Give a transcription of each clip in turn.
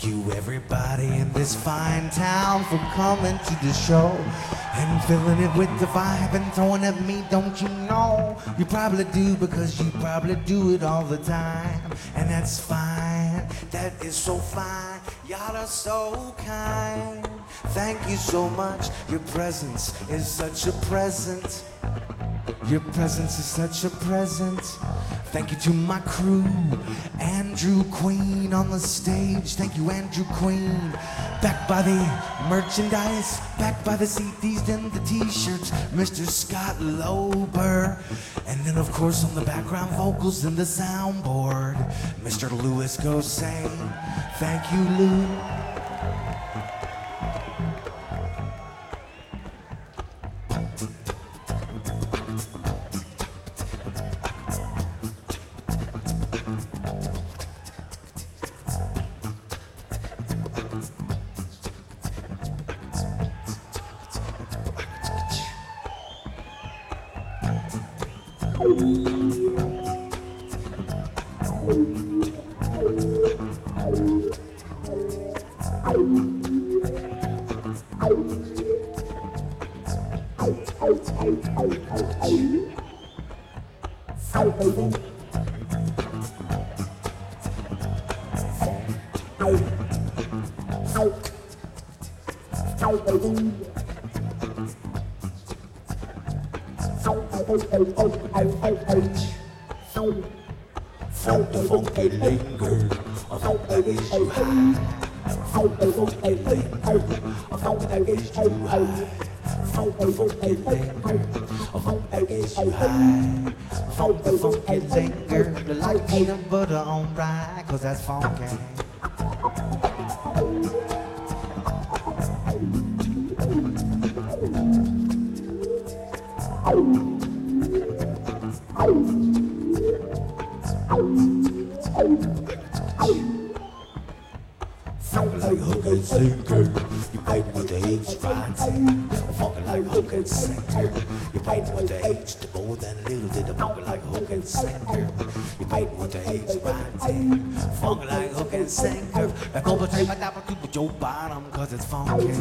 Thank you everybody in this fine town for coming to the show and filling it with the vibe and throwing at me, don't you know? You probably do because you probably do it all the time, and that's fine, that is so fine. Y'all are so kind. Thank you so much. Your presence is such a present. Your presence is such a present. Thank you to my crew, Andrew Queen on the stage. Thank you, Andrew Queen. Back by the merchandise, back by the CDs and the t-shirts, Mr. Scott Lober. And then of course on the background vocals and the soundboard, Mr. Louis Gossay. Thank you, Lou. Felt the funky linger, I thought that gets you high. Felt the funky linger, I thought that gets you high. Felt the funky linger, I thought that gets you high. Felt the funky linger, like peanut butter on rye, 'cause that's funky. Funky like hook and sinker, you played with the H right. Funky like hook and sinker, you played with the H to more than a little bit of funky like hook and sinker. You played with the H right. Funky like hook and sinker, back over straight my top to your bottom, 'cause it's funky.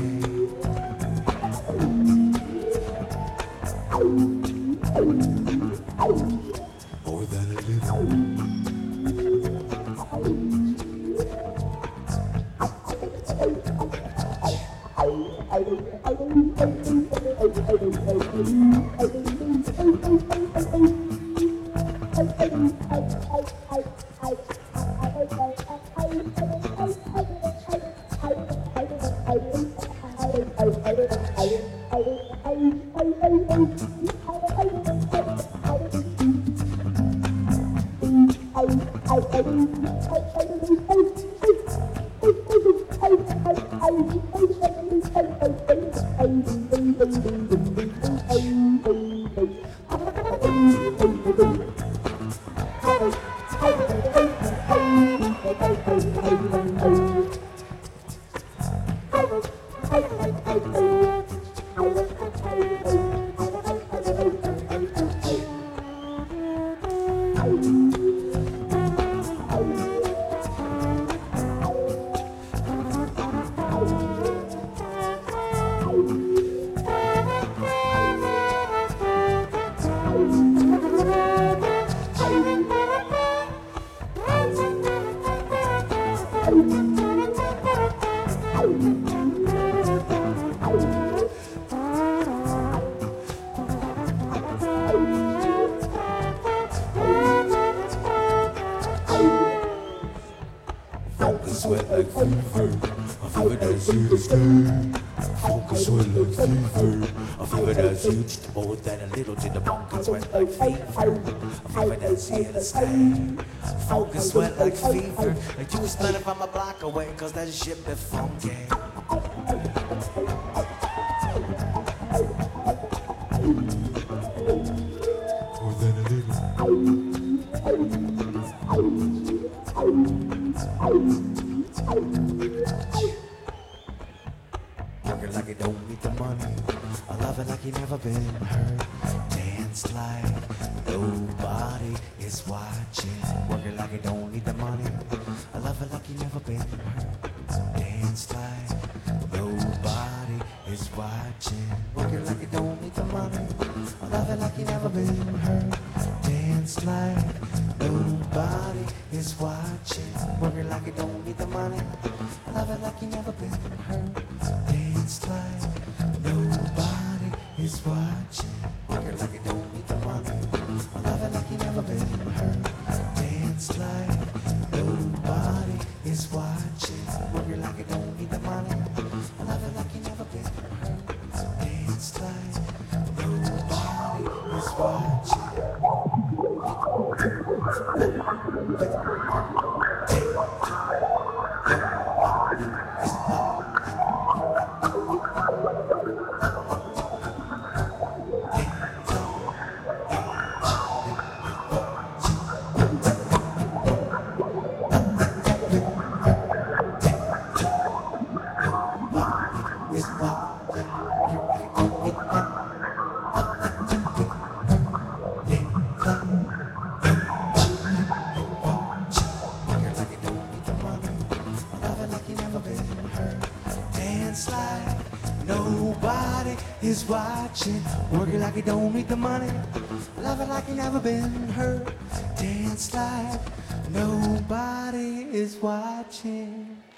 More than a little. Sweat like fever, I feel it as you stay. Focus sweat like fever, I feel it as you just more than a little to the focus sweat like fever, I feel it as you stay. Focus sweat like fever, like you was standing from a block away, 'cause that shit be funky. More than a little. Working like you don't need the money, I love it like you never been hurt. Dance like nobody is watching. Working like you don't need the money, I love it like you never been hurt. Dance like nobody is watching. Work it like you don't need the money. Love it like you never been hurt. Dance like nobody is watching. Work it like you don't need the money. Love it like you never been hurt. Dance like nobody is watching. Work it like you don't need the money. Love it like you never been hurt. Dance like nobody is watching. Work it like you don't need the money. Love it like you never been hurt. Dance like nobody is watching. Dance like nobody is watching. Work it like you don't need the money. Love it like you never been hurt. Dance like nobody is watching.